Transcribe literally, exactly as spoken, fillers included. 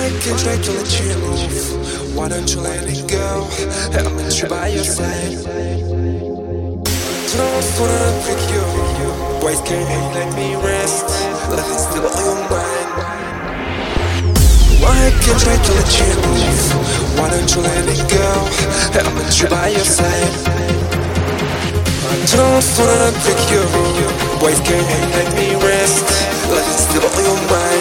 Why can't I to let you move? Why don't you let it go? I'm meant you by your side. Don't wanna pick you. Why can't you let me rest? Let it still on your mind. Why can't I to let you move? Why don't you let it go? I'm meant you by your side. Don't wanna pick you. Why can't you let me rest? Let it still on your mind.